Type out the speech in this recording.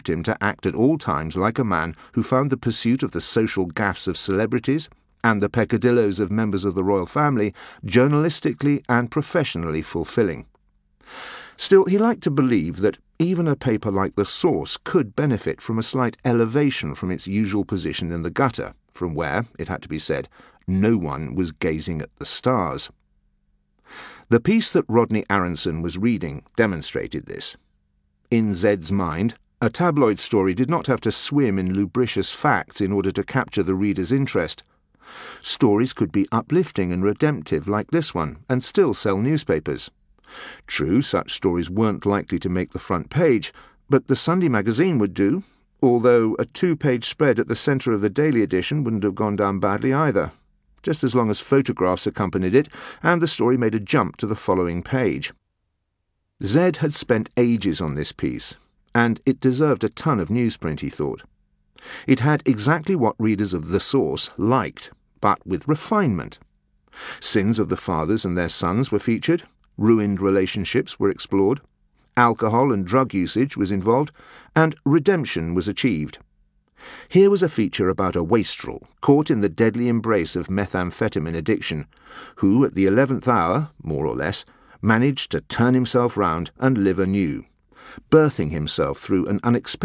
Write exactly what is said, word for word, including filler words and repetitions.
him to act at all times like a man who found the pursuit of the social gaffes of celebrities and the peccadillos of members of the royal family journalistically and professionally fulfilling. Still, he liked to believe that even a paper like The Source could benefit from a slight elevation from its usual position in the gutter, from where, it had to be said, no one was gazing at the stars. The piece that Rodney Aronson was reading demonstrated this. In Zed's mind, a tabloid story did not have to swim in lubricious facts in order to capture the reader's interest. Stories could be uplifting and redemptive like this one, and still sell newspapers. True, such stories weren't likely to make the front page, but the Sunday magazine would do, although a two-page spread at the centre of the daily edition wouldn't have gone down badly either, just as long as photographs accompanied it, and the story made a jump to the following page. Zed had spent ages on this piece, and it deserved a ton of newsprint, he thought. It had exactly what readers of The Source liked, but with refinement. Sins of the fathers and their sons were featured, ruined relationships were explored, alcohol and drug usage was involved, and redemption was achieved. Here was a feature about a wastrel caught in the deadly embrace of methamphetamine addiction, who at the eleventh hour, more or less, managed to turn himself round and live anew, birthing himself through an unexpected